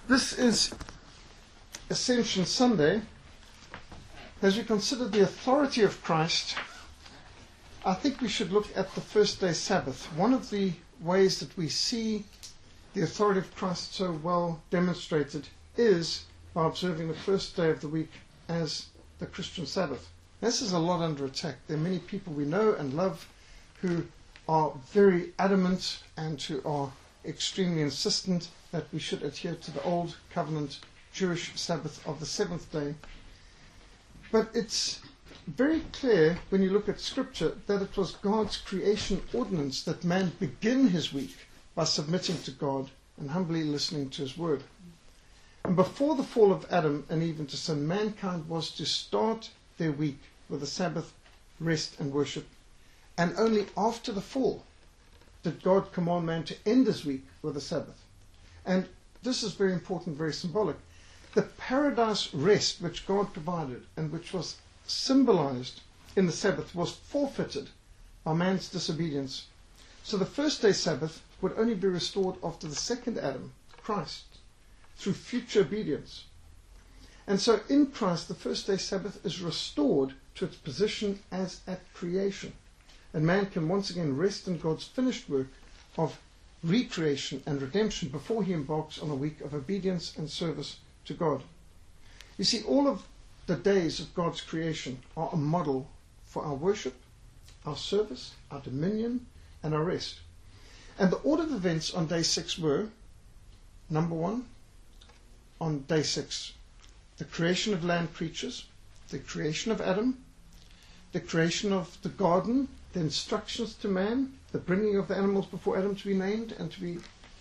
This is Ascension Sunday. As we consider the authority of Christ, I think we should look at the first day Sabbath. One of the ways that we see the authority of Christ so well demonstrated is by observing the first day of the week as the Christian Sabbath. This is a lot under attack. There are many people we know and love who are very adamant and who are extremely insistent that we should adhere to the old covenant Jewish Sabbath of the seventh day. But it's very clear when you look at Scripture that it was God's creation ordinance that man begin his week by submitting to God and humbly listening to his word. And before the fall of Adam and Eve into sin, mankind was to start their week with a Sabbath, rest and worship. And only after the fall did God command man to end his week with a Sabbath. And this is very important, very symbolic. The paradise rest which God provided and which was symbolized in the Sabbath was forfeited by man's disobedience. So the first day Sabbath would only be restored after the second Adam, Christ, through future obedience. And so in Christ the first day Sabbath is restored to its position as at creation. And man can once again rest in God's finished work of recreation and redemption before he embarks on a week of obedience and service to God. You see, all of the days of God's creation are a model for our worship, our service, our dominion, and our rest. And the order of events on day 6 were, number 1, on day 6, the creation of land creatures, the creation of Adam, the creation of the garden, the instructions to man, the bringing of the animals before Adam to be named and to be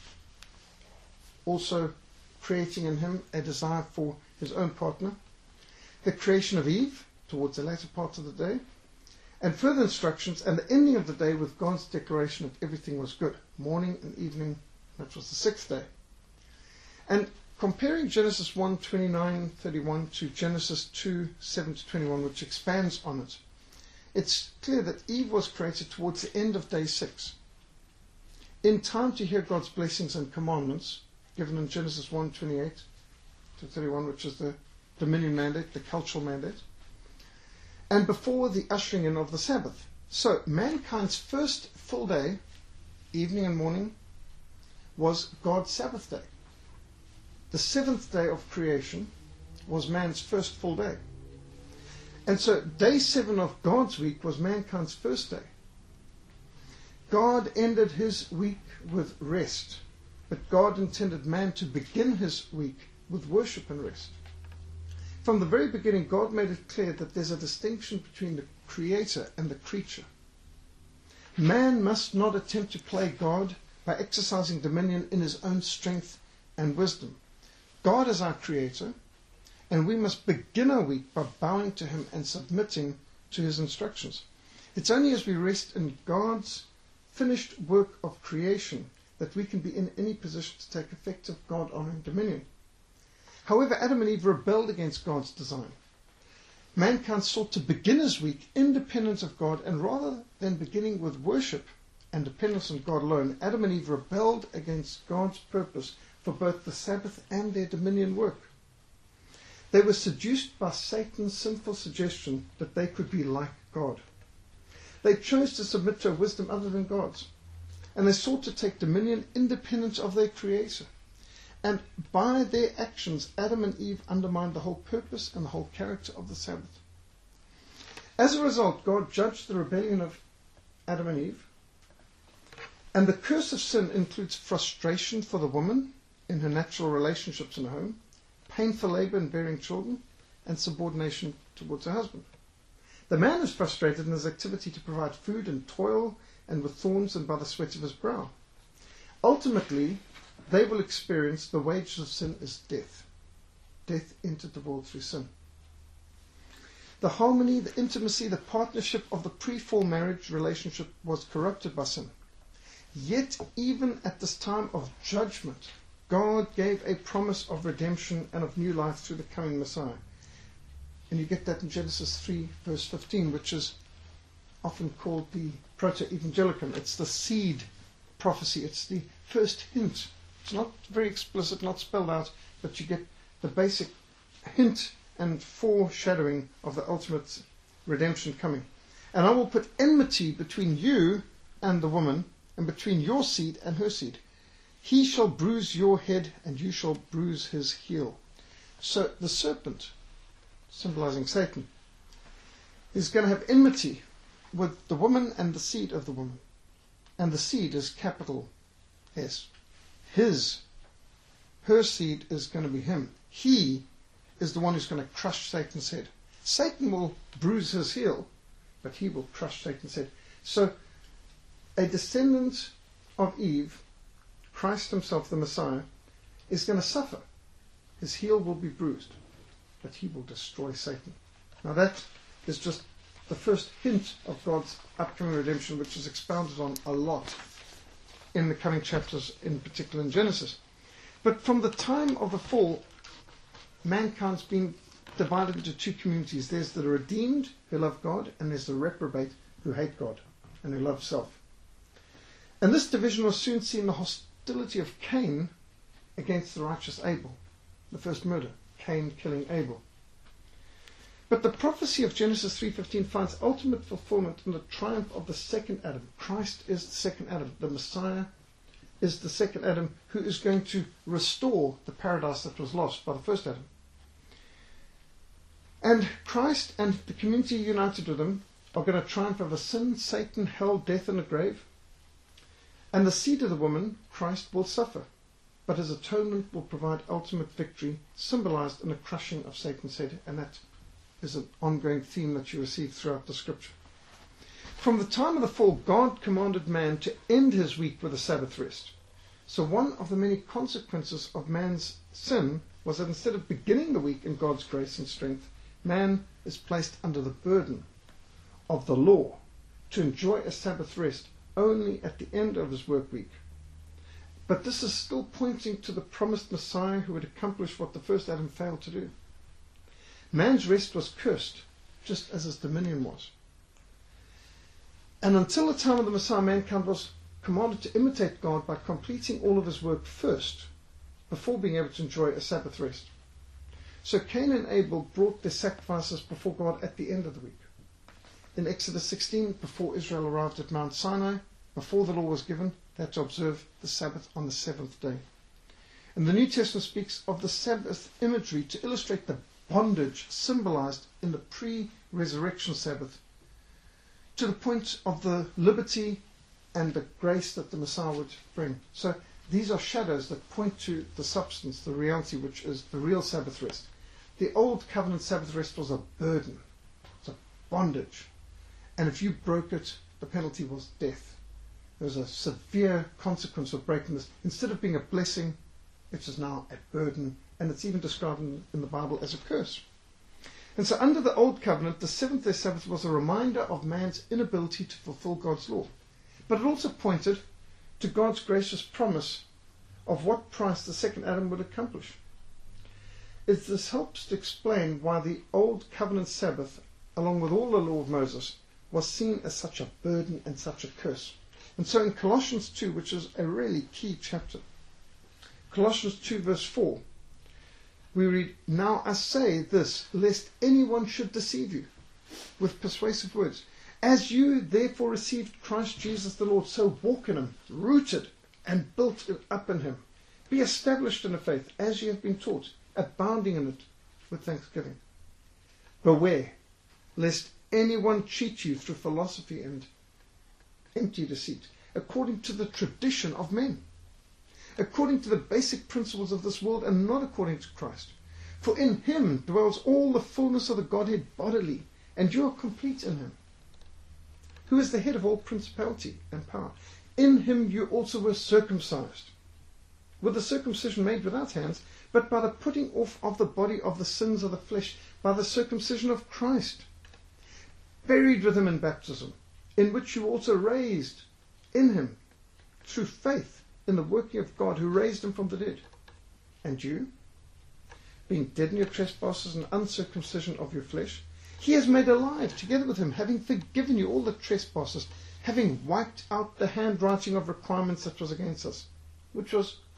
also creating in him a desire for his own partner, the creation of Eve towards the latter part of the day, and further instructions and the ending of the day with God's declaration that everything was good, morning and evening. That was the 6th day. And comparing Genesis 1:29-31 to Genesis 2:7-21, which expands on it, it's clear that Eve was created towards the end of day 6, in time to hear God's blessings and commandments given in Genesis 1:28-31, which is the dominion mandate, the cultural mandate, and before the ushering in of the Sabbath. So mankind's first full day, evening and morning, was God's Sabbath day. The 7th day of creation was man's first full day. And so day 7 of God's week was mankind's first day. God ended his week with rest, but God intended man to begin his week with worship and rest. From the very beginning, God made it clear that there's a distinction between the creator and the creature. Man must not attempt to play God by exercising dominion in his own strength and wisdom. God is our creator, and we must begin our week by bowing to him and submitting to his instructions. It's only as we rest in God's finished work of creation that we can be in any position to take effective God-honoring dominion. However, Adam and Eve rebelled against God's design. Mankind sought to begin his week independent of God, and rather than beginning with worship and dependence on God alone, Adam and Eve rebelled against God's purpose for both the Sabbath and their dominion work. They were seduced by Satan's sinful suggestion that they could be like God. They chose to submit to a wisdom other than God's, and they sought to take dominion independent of their Creator. And by their actions, Adam and Eve undermined the whole purpose and the whole character of the Sabbath. As a result, God judged the rebellion of Adam and Eve, and the curse of sin includes frustration for the woman in her natural relationships in the home, painful labor in bearing children, and subordination towards her husband. The man is frustrated in his activity to provide food and toil, and with thorns and by the sweat of his brow. Ultimately, they will experience the wages of sin is death. Death entered the world through sin. The harmony, the intimacy, the partnership of the pre-fall marriage relationship was corrupted by sin. Yet, even at this time of judgment, God gave a promise of redemption and of new life through the coming Messiah. And you get that in Genesis 3, verse 15, which is often called the proto-evangelicum. It's the seed prophecy. It's the first hint It's not very explicit, not spelled out, but you get the basic hint and foreshadowing of the ultimate redemption coming. And I will put enmity between you and the woman, and between your seed and her seed. He shall bruise your head, and you shall bruise his heel. So the serpent, symbolizing Satan, is going to have enmity with the woman and the seed of the woman. And the seed is capital S. Her seed is going to be him. He is the one who's going to crush Satan's head. Satan will bruise his heel, but he will crush Satan's head. So a descendant of Eve, Christ himself, the Messiah, is going to suffer. His heel will be bruised, but he will destroy Satan. Now that is just the first hint of God's upcoming redemption, which is expounded on a lot in the coming chapters, in particular in Genesis. But from the time of the fall, mankind's been divided into two communities. There's the redeemed who love God, and there's the reprobate who hate God and who love self. And this division was soon seen in the hostility of Cain against the righteous Abel. The first murder, Cain killing Abel. But the prophecy of Genesis 3:15 finds ultimate fulfillment in the triumph of the second Adam. Christ is the second Adam. The Messiah is the second Adam, who is going to restore the paradise that was lost by the first Adam. And Christ and the community united with him are going to triumph over sin, Satan, hell, death, and the grave. And the seed of the woman, Christ, will suffer, but his atonement will provide ultimate victory, symbolized in the crushing of Satan's head. And that is an ongoing theme that you receive throughout the scripture. From the time of the fall, God commanded man to end his week with a Sabbath rest. So one of the many consequences of man's sin was that instead of beginning the week in God's grace and strength, man is placed under the burden of the law to enjoy a Sabbath rest only at the end of his work week. But this is still pointing to the promised Messiah who would accomplish what the first Adam failed to do. Man's rest was cursed, just as his dominion was. And until the time of the Messiah, mankind was commanded to imitate God by completing all of his work first, before being able to enjoy a Sabbath rest. So Cain and Abel brought their sacrifices before God at the end of the week. In Exodus 16, before Israel arrived at Mount Sinai, before the law was given, they had to observe the Sabbath on the seventh day. And the New Testament speaks of the Sabbath imagery to illustrate the bondage symbolized in the pre-resurrection Sabbath, to the point of the liberty and the grace that the Messiah would bring. So these are shadows that point to the substance, the reality, which is the real Sabbath rest. The old covenant Sabbath rest was a burden, it was a bondage. And if you broke it, the penalty was death. There was a severe consequence of breaking this. Instead of being a blessing, it is now a burden, and it's even described in the Bible as a curse. And so under the old covenant, the seventh-day Sabbath was a reminder of man's inability to fulfill God's law. But it also pointed to God's gracious promise of what price the second Adam would accomplish. This helps to explain why the old covenant Sabbath, along with all the law of Moses, was seen as such a burden and such a curse. And so in Colossians 2, which is a really key chapter, Colossians 2 verse 4, we read, "Now I say this, lest anyone should deceive you with persuasive words. As you therefore received Christ Jesus the Lord, so walk in him, rooted and built up in him. Be established in the faith, as you have been taught, abounding in it with thanksgiving. Beware, lest anyone cheat you through philosophy and empty deceit, according to the tradition of men, according to the basic principles of this world, and not according to Christ. For in him dwells all the fullness of the Godhead bodily, and you are complete in him, who is the head of all principality and power. In him you also were circumcised, with the circumcision made without hands, but by the putting off of the body of the sins of the flesh, by the circumcision of Christ, buried with him in baptism, in which you also raised in him through faith in the working of God, who raised him from the dead. And you, being dead in your trespasses and uncircumcision of your flesh, he has made alive together with him, having forgiven you all the trespasses, having wiped out the handwriting of requirements that was against us, which was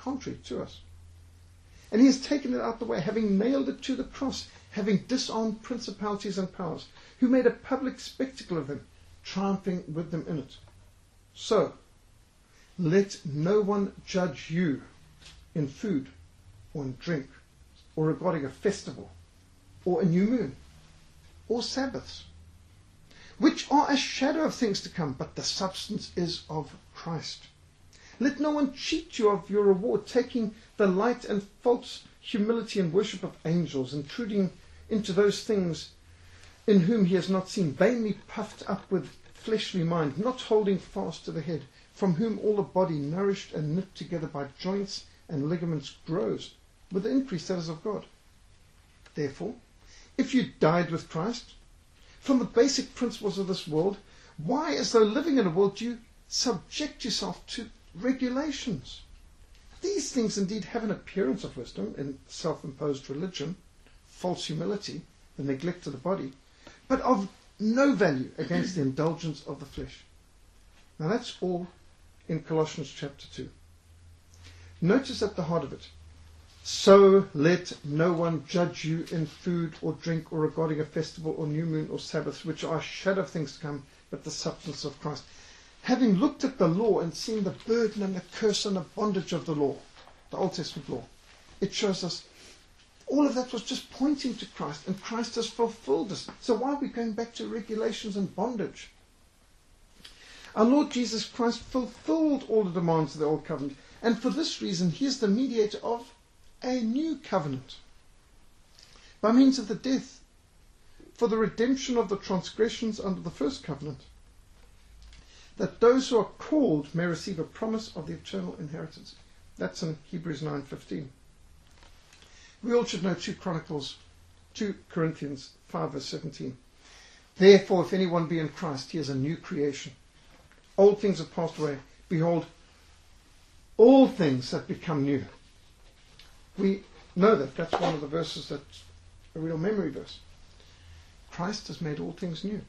contrary to us. And he has taken it out the way, having nailed it to the cross, having disarmed principalities and powers, who made a public spectacle of them, triumphing with them in it. So, let no one judge you in food or in drink, or regarding a festival, or a new moon, or Sabbaths, which are a shadow of things to come, but the substance is of Christ. Let no one cheat you of your reward, taking the light and false humility and worship of angels, intruding into those things in whom he has not seen, vainly puffed up with fleshly mind, not holding fast to the head, from whom all the body, nourished and knit together by joints and ligaments, grows with the increase that is of God. Therefore, if you died with Christ from the basic principles of this world, why, as though living in a world, do you subject yourself to regulations? These things indeed have an appearance of wisdom in self-imposed religion, false humility, the neglect of the body, but of no value against the indulgence of the flesh. Now that's all in Colossians chapter 2. Notice at the heart of it, so let no one judge you in food or drink or regarding a festival or new moon or Sabbaths, which are a shadow of things to come, but the substance of Christ. Having looked at the law and seen the burden and the curse and the bondage of the law, the Old Testament law, it shows us all of that was just pointing to Christ, and Christ has fulfilled us. So why are we going back to regulations and bondage? Our Lord Jesus Christ fulfilled all the demands of the Old Covenant, and for this reason he is the mediator of a new covenant, by means of the death for the redemption of the transgressions under the first covenant, that those who are called may receive a promise of the eternal inheritance. That's in Hebrews 9:15. We all should know 2 Corinthians 5 verse 17. Therefore, if anyone be in Christ, he is a new creation. Old things have passed away. Behold, all things have become new. We know that. That's one of the verses that's a real memory verse. Christ has made all things new.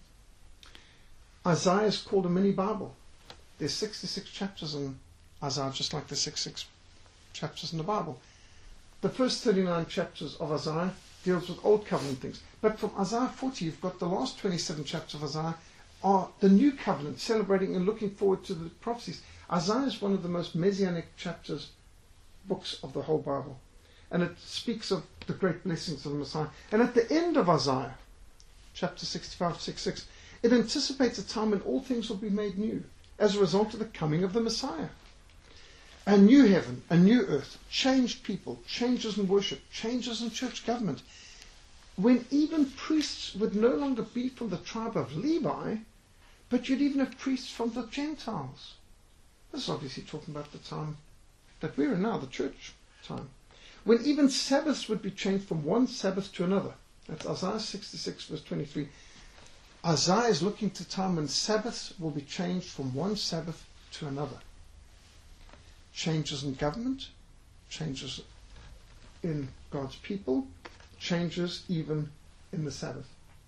Isaiah is called a mini Bible. There's 66 chapters in Isaiah, just like the 66 chapters in the Bible. The first 39 chapters of Isaiah deals with Old Covenant things. But from Isaiah 40, you've got the last 27 chapters of Isaiah are the New Covenant, celebrating and looking forward to the prophecies. Isaiah is one of the most messianic books of the whole Bible. And it speaks of the great blessings of the Messiah. And at the end of Isaiah, chapter 65-66, it anticipates a time when all things will be made new as a result of the coming of the Messiah. A new heaven, a new earth, changed people, changes in worship, changes in church government. When even priests would no longer be from the tribe of Levi, but you'd even have priests from the Gentiles. This is obviously talking about the time that we're in now, the church time. When even Sabbaths would be changed from one Sabbath to another. That's Isaiah 66 verse 23. Isaiah is looking to time when Sabbaths will be changed from one Sabbath to another. Changes in government, changes in God's people, changes even in the Sabbath.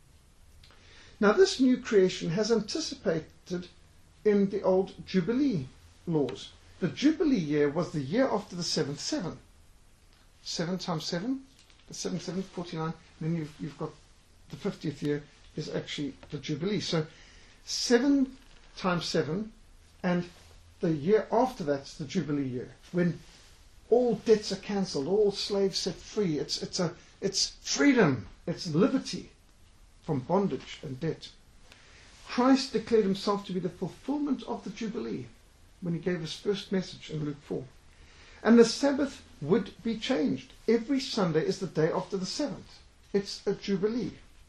Now this new creation has anticipated in the old Jubilee laws. The Jubilee year was the year after the seventh seven. 7 times 7, the 7 49, and then you've got the 50th year is actually the Jubilee. So 7 times 7, and the year after that's the Jubilee year, when all debts are cancelled, all slaves set free. It's freedom, it's liberty from bondage and debt. Christ declared himself to be the fulfillment of the Jubilee when he gave his first message in Luke 4. And the Sabbath would be changed. Every Sunday is the day after the 7th. It's a Jubilee.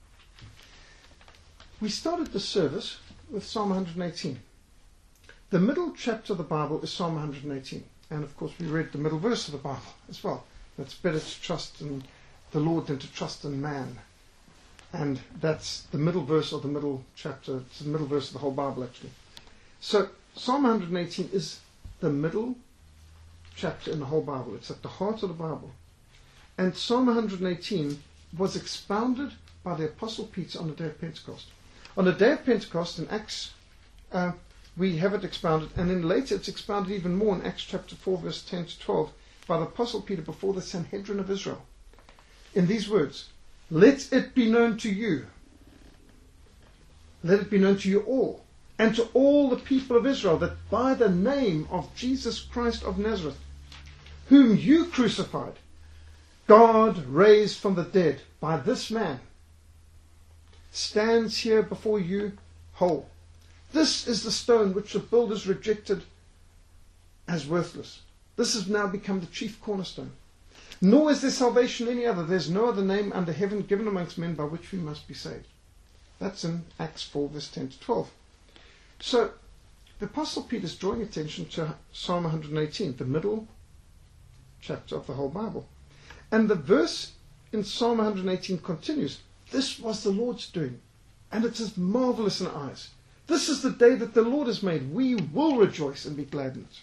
We started the service with Psalm 118. The middle chapter of the Bible is Psalm 118. And of course we read the middle verse of the Bible as well. It's better to trust in the Lord than to trust in man. And that's the middle verse of the middle chapter. It's the middle verse of the whole Bible actually. So Psalm 118 is the middle chapter in the whole Bible. It's at the heart of the Bible. And Psalm 118 was expounded by the Apostle Peter on the day of Pentecost. On the day of Pentecost in Acts, we have it expounded, and then later it's expounded even more in Acts chapter 4 verse 10 to 12, by the Apostle Peter before the Sanhedrin of Israel in these words, "Let it be known to you, let it be known to you all, and to all the people of Israel, that by the name of Jesus Christ of Nazareth, whom you crucified, God raised from the dead, by this man stands here before you whole. This is the stone which the builders rejected as worthless. This has now become the chief cornerstone. Nor is there salvation any other. There's no other name under heaven given amongst men by which we must be saved." That's in Acts 4, verse 10 to 12. So, the Apostle Peter is drawing attention to Psalm 118, the middle chapter of the whole Bible. And the verse in Psalm 118 continues, "This was the Lord's doing, and it is marvelous in our eyes. This is the day that the Lord has made. We will rejoice and be glad in it."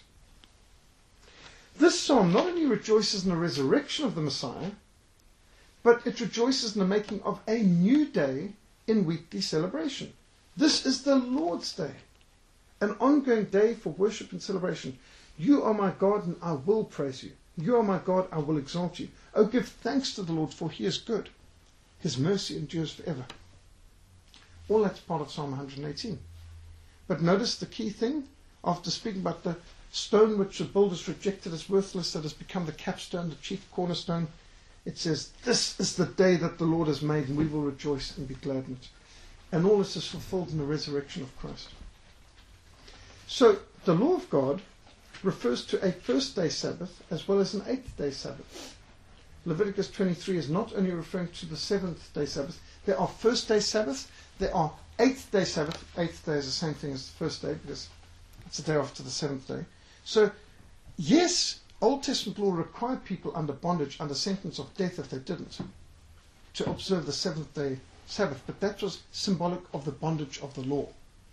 This psalm not only rejoices in the resurrection of the Messiah, but it rejoices in the making of a new day in weekly celebration. This is the Lord's day, an ongoing day for worship and celebration. "You are my God, and I will praise you. You are my God, I will exalt you. Oh, give thanks to the Lord, for he is good. His mercy endures forever." All that's part of Psalm 118. But notice the key thing, after speaking about the stone which the builders rejected as worthless, that has become the capstone, the chief cornerstone, it says, "This is the day that the Lord has made, and we will rejoice and be glad in it." And all this is fulfilled in the resurrection of Christ. So, the law of God refers to a first day Sabbath as well as an 8th day Sabbath. Leviticus 23 is not only referring to the 7th day Sabbath. There are first day Sabbaths, there are 8th day Sabbath. 8th day is the same thing as the first day because it's the day after the 7th day. So, yes, Old Testament law required people under bondage, under sentence of death if they didn't, to observe the 7th day Sabbath, but that was symbolic of the bondage of the law.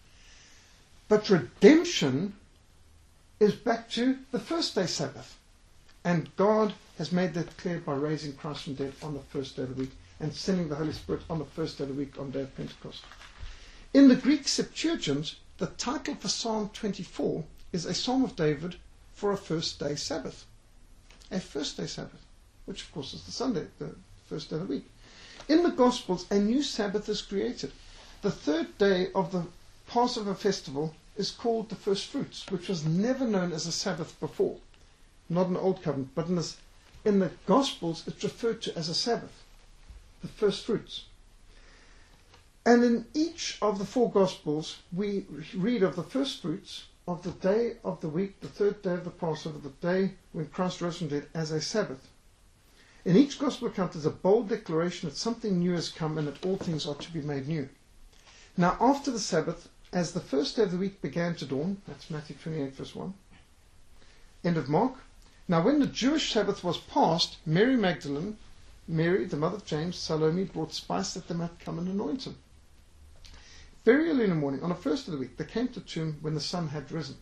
But redemption is back to the first day Sabbath. And God has made that clear by raising Christ from dead on the first day of the week and sending the Holy Spirit on the first day of the week on the day of Pentecost. In the Greek Septuagint, the title for Psalm 24 is a Psalm of David for a first day Sabbath. A first day Sabbath, which of course is the Sunday, the first day of the week. In the Gospels, a new Sabbath is created. The third day of the Passover festival is called the first fruits, which was never known as a Sabbath before. Not in the Old Covenant, but in the Gospels it's referred to as a Sabbath, the first fruits. And in each of the 4 Gospels we read of the first fruits of the day of the week, the third day of the Passover, the day when Christ rose from the dead, as a Sabbath. In each Gospel account there's a bold declaration that something new has come and that all things are to be made new. Now after the Sabbath, as the first day of the week began to dawn, that's Matthew 28 verse 1, end of Mark. Now when the Jewish Sabbath was past, Mary Magdalene, Mary, the mother of James, Salome, brought spice that they might come and anoint him. Very early in the morning, on the first of the week, they came to the tomb when the sun had risen.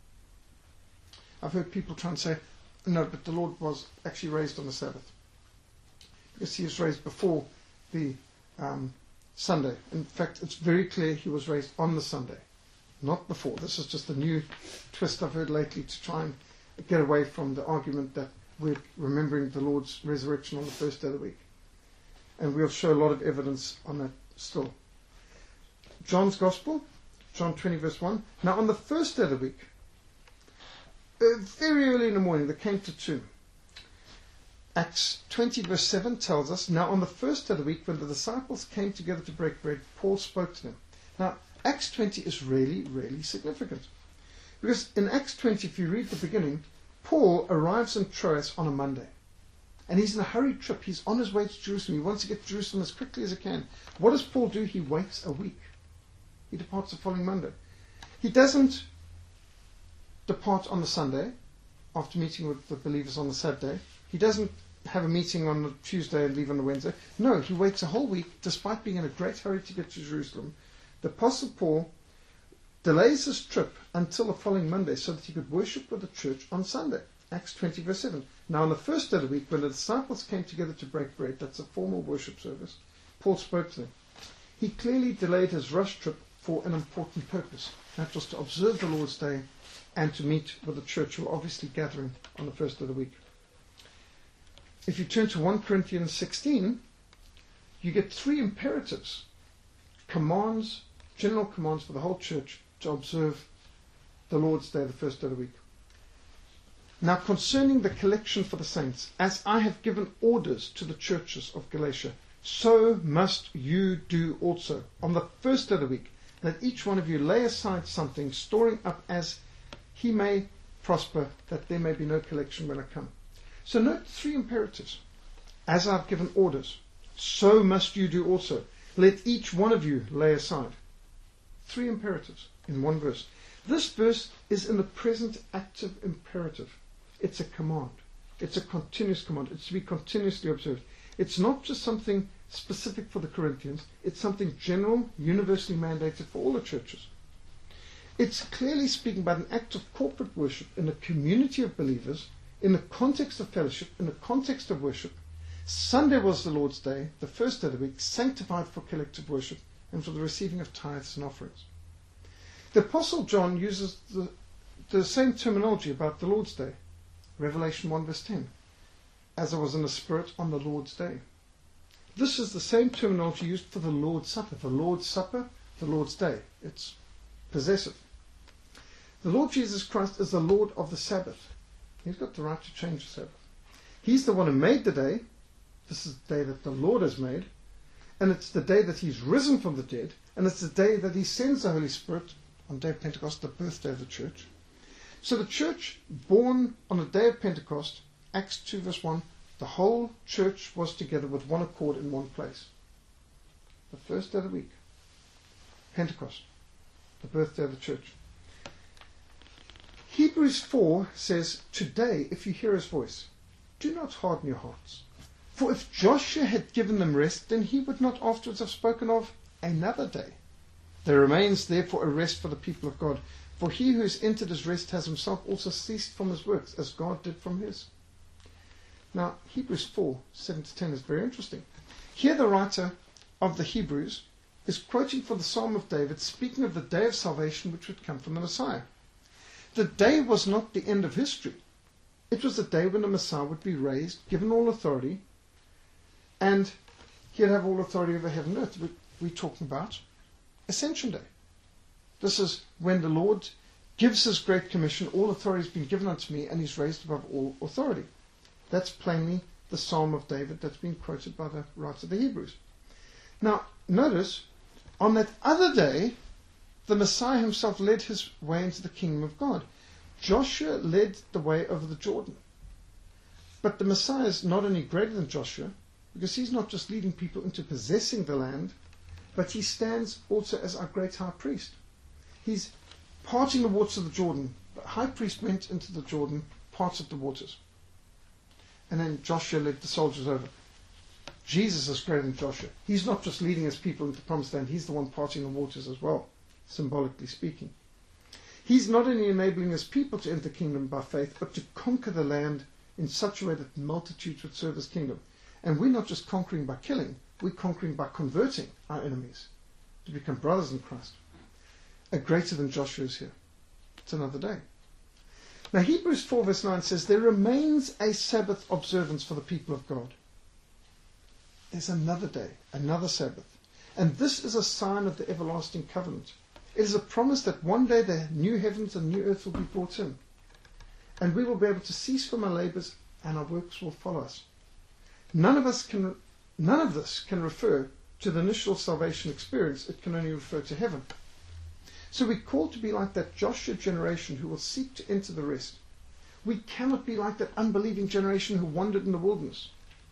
I've heard people try and say, no, but the Lord was actually raised on the Sabbath. Because he was raised before the Sunday. In fact, it's very clear he was raised on the Sunday, not before. This is just a new twist I've heard lately to try and get away from the argument that we're remembering the Lord's resurrection on the first day of the week. And we'll show a lot of evidence on that still. John's Gospel, John 20 verse 1. Now on the first day of the week, very early in the morning, they came to the tomb. Acts 20 verse 7 tells us, now on the first day of the week, when the disciples came together to break bread, Paul spoke to them. Now, Acts 20 is really, really significant. Because in Acts 20, if you read the beginning, Paul arrives in Troas on a Monday. And he's in a hurried trip. He's on his way to Jerusalem. He wants to get to Jerusalem as quickly as he can. What does Paul do? He waits a week. He departs the following Monday. He doesn't depart on the Sunday after meeting with the believers on the Saturday. He doesn't have a meeting on the Tuesday and leave on the Wednesday. No, he waits a whole week despite being in a great hurry to get to Jerusalem. The Apostle Paul delays his trip until the following Monday so that he could worship with the church on Sunday. Acts 20 verse 7. Now on the first day of the week, when the disciples came together to break bread, that's a formal worship service, Paul spoke to them. He clearly delayed his rush trip for an important purpose. That was to observe the Lord's Day and to meet with the church who were obviously gathering on the first of the week. if you turn to 1 Corinthians 16, you get 3 imperatives, commands, general commands for the whole church to observe the Lord's Day, the first day of the week. Now concerning the collection for the saints, as I have given orders to the churches of Galatia, so must you do also. On the first day of the week, let each one of you lay aside something, storing up as he may prosper, that there may be no collection when I come. So note 3 imperatives. As I've given orders, so must you do also. Let each one of you lay aside. 3 imperatives in one verse. This verse is in the present active imperative. It's a command. It's a continuous command. It's to be continuously observed. It's not just something specific for the Corinthians. It's something general, universally mandated for all the churches. It's clearly speaking about an act of corporate worship in a community of believers, in the context of fellowship, in the context of worship. Sunday was the Lord's Day, the first day of the week, sanctified for collective worship and for the receiving of tithes and offerings. The Apostle John uses the same terminology about the Lord's Day. Revelation 1 verse 10. As I was in the Spirit on the Lord's Day. This is the same terminology used for the Lord's Supper. The Lord's Supper, the Lord's Day. It's possessive. The Lord Jesus Christ is the Lord of the Sabbath. He's got the right to change the Sabbath. He's the one who made the day. This is the day that the Lord has made. And it's the day that He's risen from the dead. And it's the day that He sends the Holy Spirit on the day of Pentecost, the birthday of the church. So the church born on the day of Pentecost, Acts 2 verse 1, the whole church was together with one accord in one place. The first day of the week, Pentecost, the birthday of the church. Hebrews 4 says, today, if you hear His voice, do not harden your hearts. For if Joshua had given them rest, then he would not afterwards have spoken of another day. There remains therefore a rest for the people of God. For he who has entered his rest has himself also ceased from his works, as God did from his. Now, Hebrews 4, 7 to 10 is very interesting. Here the writer of the Hebrews is quoting from the Psalm of David, speaking of the day of salvation which would come from the Messiah. The day was not the end of history. It was the day when the Messiah would be raised, given all authority, and He'd have all authority over heaven and earth. We're talking about Ascension Day. This is when the Lord gives His great commission, all authority has been given unto me, and He's raised above all authority. That's plainly the Psalm of David that's been quoted by the writer of the Hebrews. Now, notice, on that other day, the Messiah Himself led His way into the kingdom of God. Joshua led the way over the Jordan. But the Messiah is not only greater than Joshua, because He's not just leading people into possessing the land, but He stands also as our great high priest. He's parting the waters of the Jordan. The high priest went into the Jordan, parted the waters. And then Joshua led the soldiers over. Jesus is greater than Joshua. He's not just leading His people into the promised land, He's the one parting the waters as well, symbolically speaking. He's not only enabling His people to enter the kingdom by faith, but to conquer the land in such a way that multitudes would serve His kingdom. And we're not just conquering by killing, we're conquering by converting our enemies to become brothers in Christ. A greater than Joshua is here. It's another day. Now Hebrews 4 verse 9 says, there remains a Sabbath observance for the people of God. There's another day, another Sabbath. And this is a sign of the everlasting covenant. It is a promise that one day the new heavens and new earth will be brought in. And we will be able to cease from our labours and our works will follow us. None of this can refer to the initial salvation experience. It can only refer to heaven. So we're called to be like that Joshua generation who will seek to enter the rest. We cannot be like that unbelieving generation who wandered in the wilderness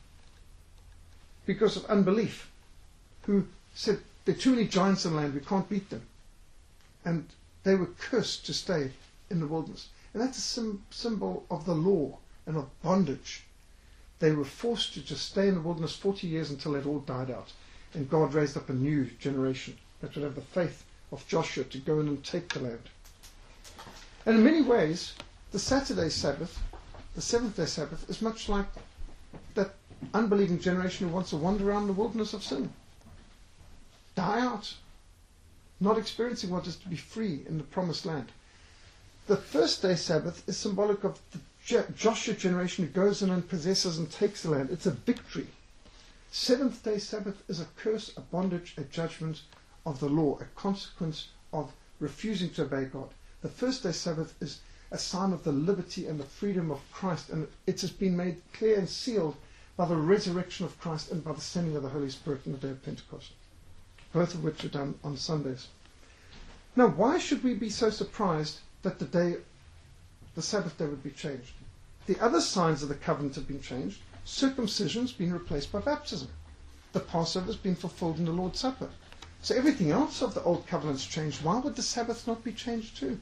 because of unbelief, who said, there are too many giants in the land, we can't beat them. And they were cursed to stay in the wilderness. And that's a symbol of the law and of bondage. They were forced to just stay in the wilderness 40 years until it all died out. And God raised up a new generation that would have the faith of Joshua to go in and take the land. And in many ways, the Saturday Sabbath, the seventh-day Sabbath, is much like that unbelieving generation who wants to wander around the wilderness of sin. Die out. Not experiencing what it is to be free in the promised land. The first day Sabbath is symbolic of the Joshua generation who goes in and possesses and takes the land. It's a victory. Seventh day Sabbath is a curse, a bondage, a judgment of the law, a consequence of refusing to obey God. The first day Sabbath is a sign of the liberty and the freedom of Christ, and it has been made clear and sealed by the resurrection of Christ and by the sending of the Holy Spirit on the day of Pentecost, both of which are done on Sundays. Now, why should we be so surprised that the Sabbath day would be changed? The other signs of the covenant have been changed. Circumcision has been replaced by baptism. The Passover has been fulfilled in the Lord's Supper. So everything else of the old covenant's changed. Why would the Sabbath not be changed too?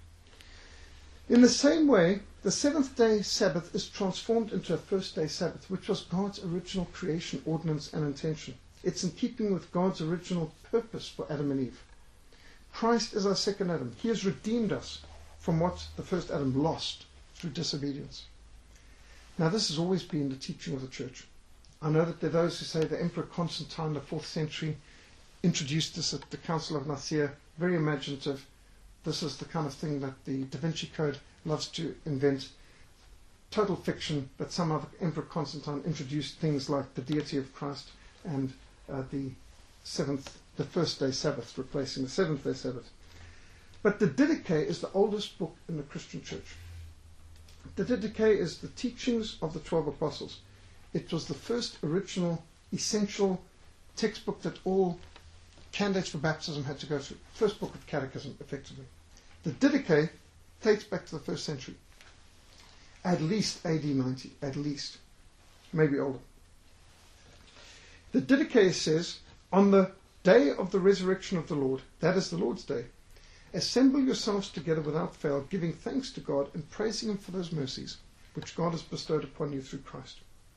In the same way, the seventh day Sabbath is transformed into a first day Sabbath, which was God's original creation, ordinance, and intention. It's in keeping with God's original purpose for Adam and Eve. Christ is our second Adam. He has redeemed us from what the first Adam lost through disobedience. Now, this has always been the teaching of the church. I know that there are those who say the Emperor Constantine in the 4th century introduced this at the Council of Nicaea, very imaginative. This is the kind of thing that the Da Vinci Code loves to invent. Total fiction, but somehow the Emperor Constantine introduced things like the deity of Christ and the first day Sabbath, replacing the seventh day Sabbath. But the Didache is the oldest book in the Christian church. The Didache is the teachings of the 12 apostles. It was the first original, essential textbook that all candidates for baptism had to go through. First book of catechism, effectively. The Didache dates back to the 1st century. At least AD 90, at least. Maybe older. The Didache says, on the day of the resurrection of the Lord, that is the Lord's day, assemble yourselves together without fail, giving thanks to God and praising Him for those mercies which God has bestowed upon you through Christ,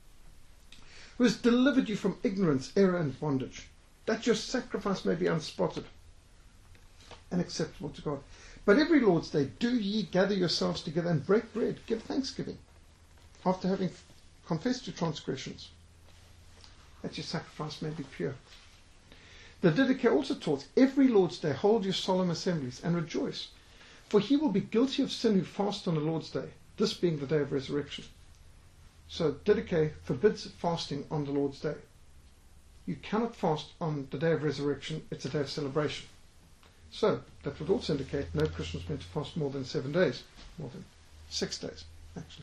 who has delivered you from ignorance, error, and bondage, that your sacrifice may be unspotted and acceptable to God. But every Lord's day do ye gather yourselves together and break bread, give thanksgiving, after having confessed your transgressions, that your sacrifice may be pure. The Didache also taught, every Lord's day hold your solemn assemblies and rejoice, for he will be guilty of sin who fasts on the Lord's day, this being the day of resurrection. So Didache forbids fasting on the Lord's day. You cannot fast on the day of resurrection, it's a day of celebration. So that would also indicate no Christian is meant to fast more than 7 days, more than 6 days, actually.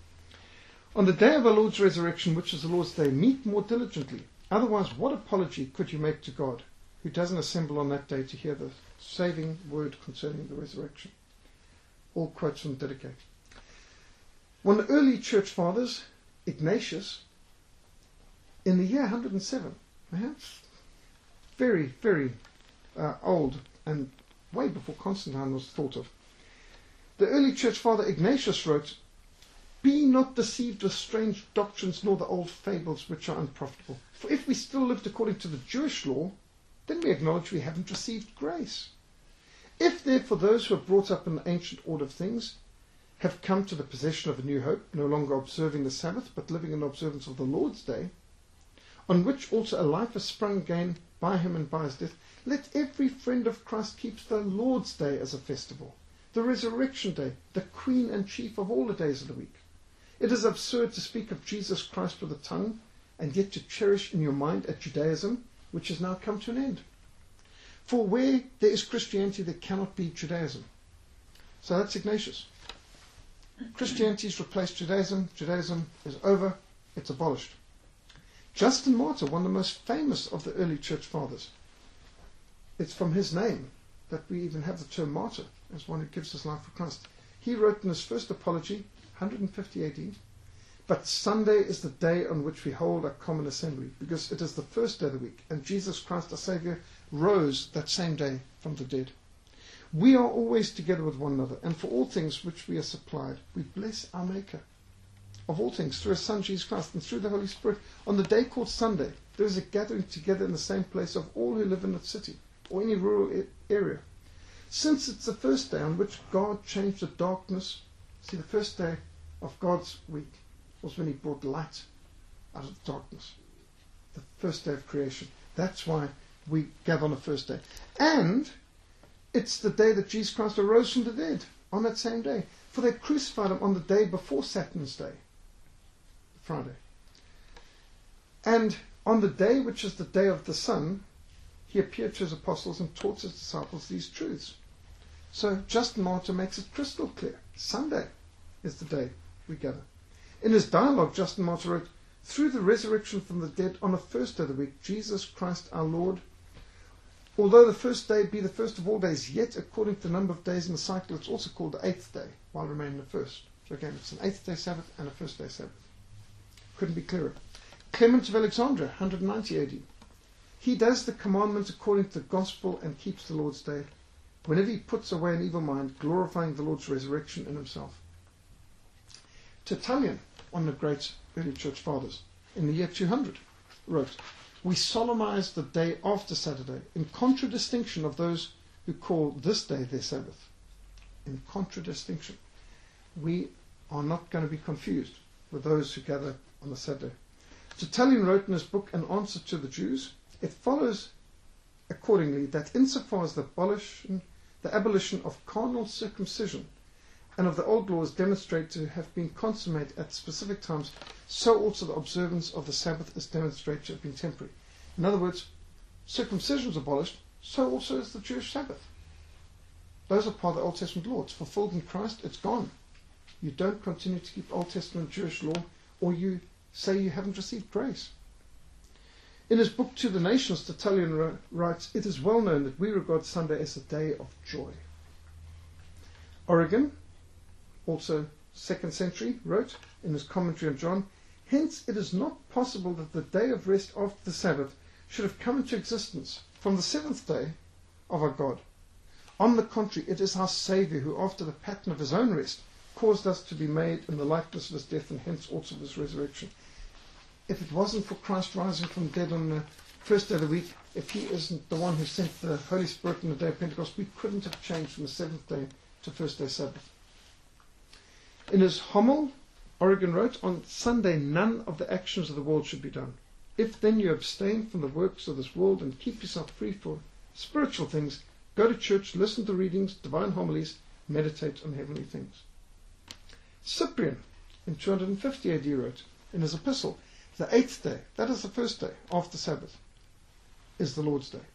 On the day of our Lord's resurrection, which is the Lord's day, meet more diligently. Otherwise, what apology could you make to God, who doesn't assemble on that day to hear the saving word concerning the resurrection? All quotes from Didache. One of the early church fathers, Ignatius, in the year 107, very, very old and way before Constantine was thought of, the early church father Ignatius wrote, be not deceived with strange doctrines nor the old fables which are unprofitable. For if we still lived according to the Jewish law, then we acknowledge we haven't received grace. If therefore those who are brought up in the ancient order of things have come to the possession of a new hope, no longer observing the Sabbath, but living in observance of the Lord's day, on which also a life has sprung again by him and by his death, let every friend of Christ keep the Lord's day as a festival, the resurrection day, the queen and chief of all the days of the week. It is absurd to speak of Jesus Christ with the tongue, and yet to cherish in your mind a Judaism which has now come to an end. For where there is Christianity, there cannot be Judaism. So that's Ignatius. Christianity has replaced Judaism. Judaism is over. It's abolished. Justin Martyr, one of the most famous of the early church fathers. It's from his name that we even have the term martyr, as one who gives his life for Christ. He wrote in his first apology, 150 AD, but Sunday is the day on which we hold a common assembly, because it is the first day of the week, and Jesus Christ, our Saviour, rose that same day from the dead. We are always together with one another, and for all things which we are supplied, we bless our Maker. Of all things, through His Son Jesus Christ, and through the Holy Spirit, on the day called Sunday, there is a gathering together in the same place of all who live in the city, or any rural area. Since it's the first day on which God changed the darkness, see, the first day of God's week was when He brought light out of the darkness. The first day of creation. That's why we gather on the first day. And it's the day that Jesus Christ arose from the dead, on that same day. For they crucified him on the day before Saturn's day, Friday. And on the day which is the day of the sun, he appeared to his apostles and taught his disciples these truths. So Justin Martyr makes it crystal clear. Sunday is the day we gather. In his dialogue, Justin Martyr wrote, through the resurrection from the dead on the first day of the week, Jesus Christ our Lord, although the first day be the first of all days, yet according to the number of days in the cycle, it's also called the eighth day, while remaining the first. So again, it's an eighth day Sabbath and a first day Sabbath. Couldn't be clearer. Clement of Alexandria, 190 AD. He does the commandment according to the gospel and keeps the Lord's day, whenever he puts away an evil mind, glorifying the Lord's resurrection in himself. Tertullian, one of the great early church fathers, in the year 200, wrote, we solemnize the day after Saturday, in contradistinction of those who call this day their Sabbath. In contradistinction. We are not going to be confused with those who gather on the Saturday. Tertullian wrote in his book, An Answer to the Jews, it follows accordingly that insofar as the abolition of carnal circumcision and of the old laws demonstrate to have been consummated at specific times, so also the observance of the Sabbath is demonstrated to have been temporary. In other words, circumcision is abolished, so also is the Jewish Sabbath. Those are part of the Old Testament law. It's fulfilled in Christ, it's gone. You don't continue to keep Old Testament Jewish law, or you say you haven't received grace. In his book To the Nations, Tertullian writes, it is well known that we regard Sunday as a day of joy. Origen, also 2nd century, wrote in his commentary on John, hence it is not possible that the day of rest after the Sabbath should have come into existence from the seventh day of our God. On the contrary, it is our Saviour who, after the pattern of his own rest, caused us to be made in the likeness of his death and hence also of his resurrection. If it wasn't for Christ rising from the dead on the first day of the week, if he isn't the one who sent the Holy Spirit on the day of Pentecost, we couldn't have changed from the seventh day to first day Sabbath. In his homil, Origen wrote, on Sunday none of the actions of the world should be done. If then you abstain from the works of this world and keep yourself free for spiritual things, go to church, listen to readings, divine homilies, meditate on heavenly things. Cyprian, in 250 AD, wrote in his epistle, the eighth day, that is the first day after Sabbath, is the Lord's day.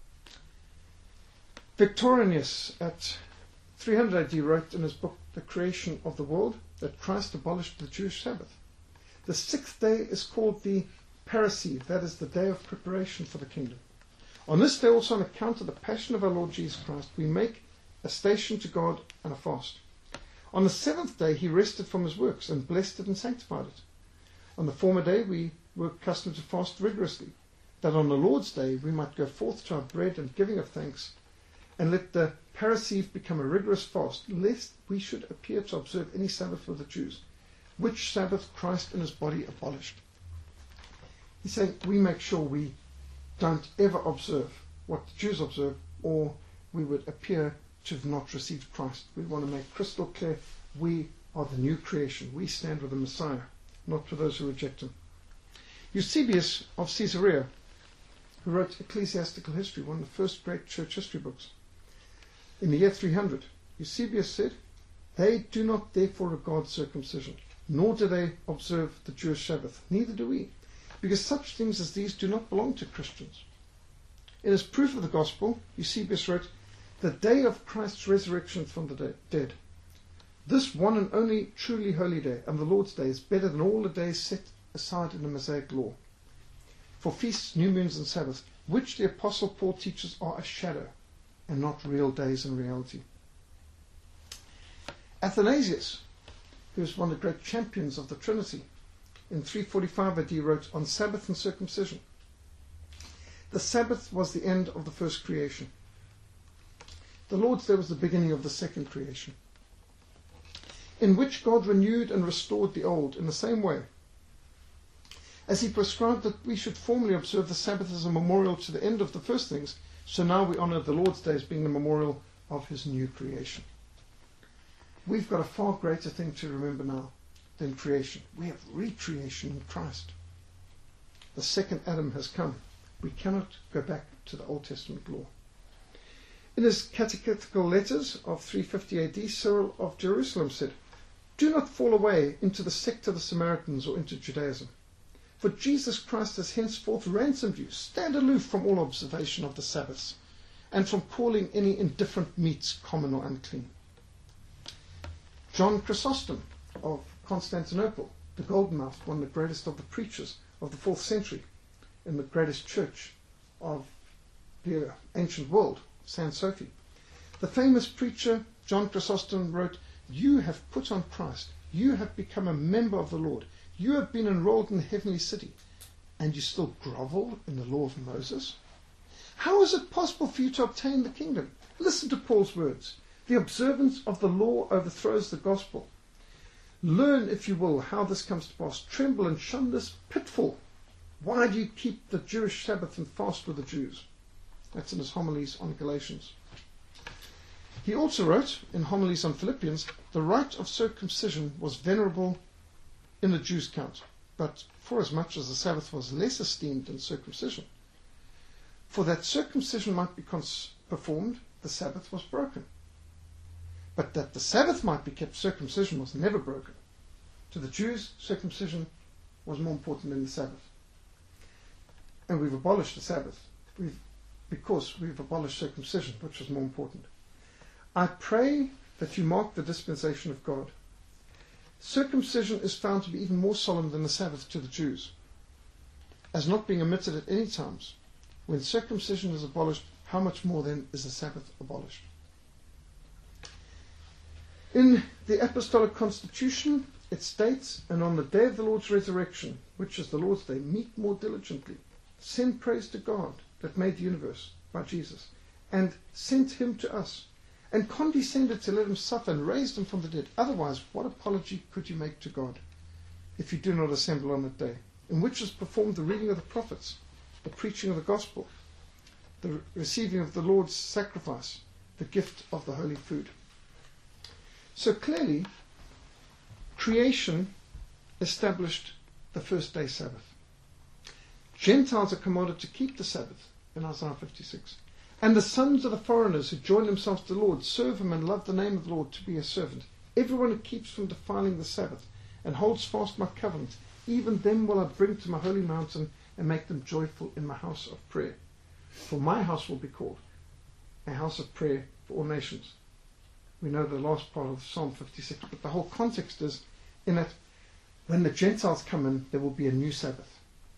Victorinus at 300 AD wrote in his book The Creation of the World that Christ abolished the Jewish Sabbath. The sixth day is called the Parasceve, that is the day of preparation for the kingdom. On this day also, on account of the passion of our Lord Jesus Christ, we make a station to God and a fast. On the seventh day he rested from his works and blessed it and sanctified it. On the former day we were accustomed to fast rigorously, that on the Lord's day we might go forth to our bread and giving of thanks, and let the Parasceve become a rigorous fast, lest we should appear to observe any Sabbath for the Jews, which Sabbath Christ in his body abolished. He's saying we make sure we don't ever observe what the Jews observe, or we would appear to have not received Christ. We want to make crystal clear we are the new creation. We stand with the Messiah, not with those who reject him. Eusebius of Caesarea, who wrote Ecclesiastical History, one of the first great church history books, in the year 300, Eusebius said, they do not therefore regard circumcision, nor do they observe the Jewish Sabbath, neither do we, because such things as these do not belong to Christians. In his proof of the gospel, Eusebius wrote, the day of Christ's resurrection from the dead. This one and only truly holy day, and the Lord's day, is better than all the days set aside in the Mosaic law. For feasts, new moons, and Sabbaths, which the Apostle Paul teaches are a shadow, and not real days in reality. Athanasius, who was one of the great champions of the Trinity, in 345 AD wrote on Sabbath and circumcision. The Sabbath was the end of the first creation. The Lord's Day was the beginning of the second creation, in which God renewed and restored the old in the same way as he prescribed that we should formally observe the Sabbath as a memorial to the end of the first things, so now we honor the Lord's Day as being the memorial of his new creation. We've got a far greater thing to remember now than creation. We have recreation in Christ. The second Adam has come. We cannot go back to the Old Testament law. In his catechetical letters of 350 AD, Cyril of Jerusalem said, "Do not fall away into the sect of the Samaritans or into Judaism. For Jesus Christ has henceforth ransomed you. Stand aloof from all observation of the Sabbaths, and from calling any indifferent meats common or unclean." John Chrysostom of Constantinople, the Golden-Mouthed, one of the greatest of the preachers of the 4th century, in the greatest church of the ancient world, San Sophie. The famous preacher John Chrysostom wrote, "You have put on Christ. You have become a member of the Lord. You have been enrolled in the heavenly city, and you still grovel in the law of Moses? How is it possible for you to obtain the kingdom?" Listen to Paul's words. "The observance of the law overthrows the gospel. Learn, if you will, how this comes to pass. Tremble and shun this pitfall. Why do you keep the Jewish Sabbath and fast with the Jews?" That's in his homilies on Galatians. He also wrote in homilies on Philippians, "The rite of circumcision was venerable in the Jews' count, but forasmuch as the Sabbath was less esteemed than circumcision, for that circumcision might be performed, the Sabbath was broken. But that the Sabbath might be kept, circumcision was never broken. To the Jews, circumcision was more important than the Sabbath. And we've abolished the Sabbath because we've abolished circumcision, which was more important. I pray that you mark the dispensation of God. Circumcision is found to be even more solemn than the Sabbath to the Jews, as not being omitted at any times. When circumcision is abolished, how much more then is the Sabbath abolished? In the Apostolic Constitution, it states, "And on the day of the Lord's resurrection, which is the Lord's day, meet more diligently. Send praise to God that made the universe by Jesus, and sent him to us, and condescended to let him suffer and raised him from the dead. Otherwise, what apology could you make to God if you do not assemble on that day, in which is performed the reading of the prophets, the preaching of the gospel, the receiving of the Lord's sacrifice, the gift of the holy food?" So clearly, creation established the first day Sabbath. Gentiles are commanded to keep the Sabbath in Isaiah 56. And the sons of the foreigners who join themselves to the Lord serve him and love the name of the Lord to be a servant. Everyone who keeps from defiling the Sabbath and holds fast my covenant, even them will I bring to my holy mountain and make them joyful in my house of prayer. For my house will be called a house of prayer for all nations. We know the last part of Psalm 56, but the whole context is in that when the Gentiles come in, there will be a new Sabbath.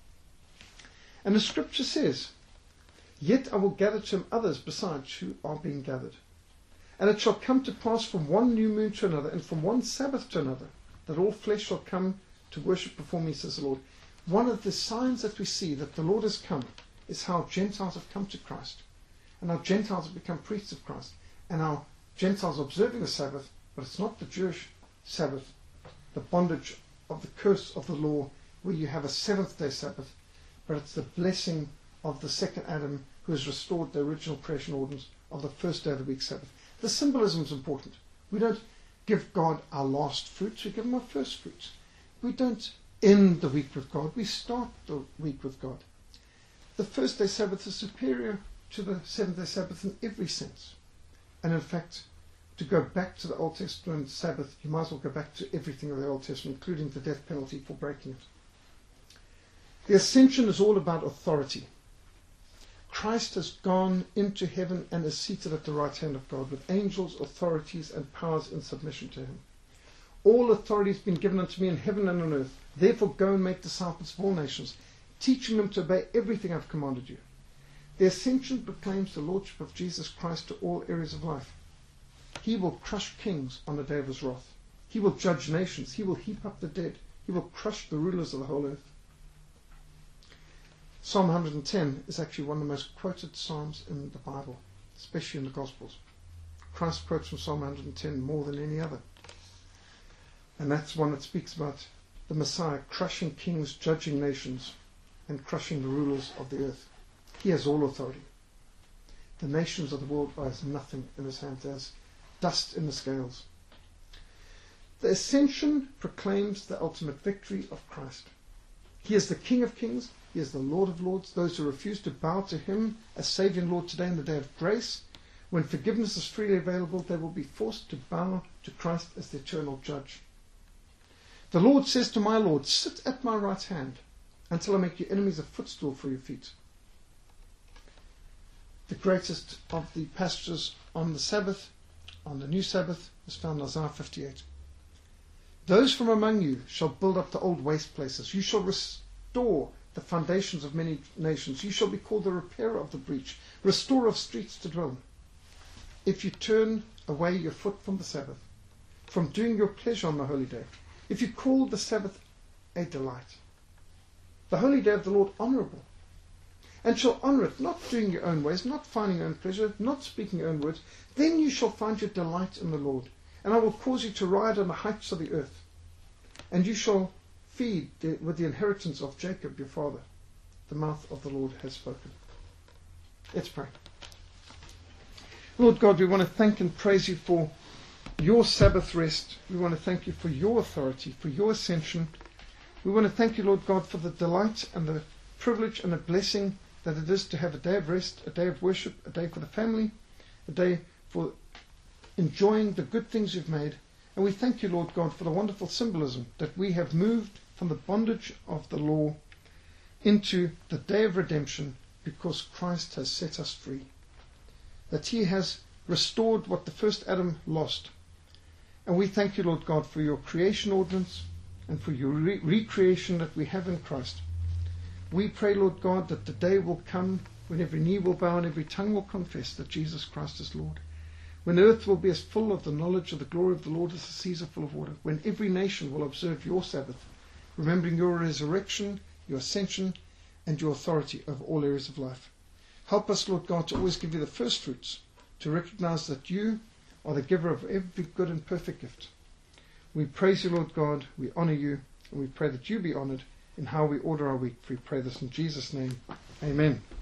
And the scripture says, "Yet I will gather to him others besides who are being gathered. And it shall come to pass from one new moon to another, and from one Sabbath to another, that all flesh shall come to worship before me, says the Lord." One of the signs that we see that the Lord has come is how Gentiles have come to Christ, and how Gentiles have become priests of Christ, and how Gentiles are observing the Sabbath, but it's not the Jewish Sabbath, the bondage of the curse of the law, where you have a seventh-day Sabbath, but it's the blessing of the second Adam who has restored the original creation orders of the first day of the week Sabbath. The symbolism is important. We don't give God our last fruits, we give him our first fruits. We don't end the week with God, we start the week with God. The first day Sabbath is superior to the seventh-day Sabbath in every sense. And in fact, to go back to the Old Testament Sabbath, you might as well go back to everything of the Old Testament, including the death penalty for breaking it. The ascension is all about authority. Christ has gone into heaven and is seated at the right hand of God, with angels, authorities, and powers in submission to him. "All authority has been given unto me in heaven and on earth. Therefore go and make disciples of all nations, teaching them to obey everything I have commanded you." The ascension proclaims the lordship of Jesus Christ to all areas of life. He will crush kings on the day of his wrath. He will judge nations. He will heap up the dead. He will crush the rulers of the whole earth. Psalm 110 is actually one of the most quoted psalms in the Bible, especially in the Gospels. Christ quotes from Psalm 110 more than any other. And that's one that speaks about the Messiah crushing kings, judging nations, and crushing the rulers of the earth. He has all authority. The nations of the world are as nothing in his hand, as dust in the scales. The ascension proclaims the ultimate victory of Christ. He is the King of kings. He is the Lord of lords. Those who refuse to bow to him as Saviour and Lord today in the day of grace When forgiveness is freely available, they will be forced to bow to Christ as the eternal judge. The Lord says to my Lord, sit at my right hand until I make your enemies a footstool for your feet. The greatest of the passages on the Sabbath, on the new Sabbath, is found in Isaiah 58. Those from among you shall build up the old waste places. You shall restore the foundations of many nations. You shall be called the repairer of the breach, restorer of streets to dwell in. If you turn away your foot from the Sabbath, from doing your pleasure on the holy day, if you call the Sabbath a delight, the holy day of the Lord honourable, and shall honour it, not doing your own ways, not finding your own pleasure, not speaking your own words, then you shall find your delight in the Lord, and I will cause you to ride on the heights of the earth, and you shall feed with the inheritance of Jacob your father. The mouth of the Lord has spoken. Let's pray. Lord God, we want to thank and praise you for your Sabbath rest. We want to thank you for your authority, for your ascension. We want to thank you, Lord God, for the delight and the privilege and the blessing that it is to have a day of rest, a day of worship, a day for the family, a day for enjoying the good things you've made. And we thank you, Lord God, for the wonderful symbolism that we have moved from the bondage of the law into the day of redemption because Christ has set us free. That he has restored what the first Adam lost. And we thank you, Lord God, for your creation ordinance and for your recreation that we have in Christ. We pray, Lord God, that the day will come when every knee will bow and every tongue will confess that Jesus Christ is Lord. When earth will be as full of the knowledge of the glory of the Lord as the seas are full of water. When every nation will observe your Sabbath, remembering your resurrection, your ascension, and your authority over all areas of life. Help us, Lord God, to always give you the first fruits, to recognize that you are the giver of every good and perfect gift. We praise you, Lord God, we honor you, and we pray that you be honored in how we order our week. We pray this in Jesus' name. Amen.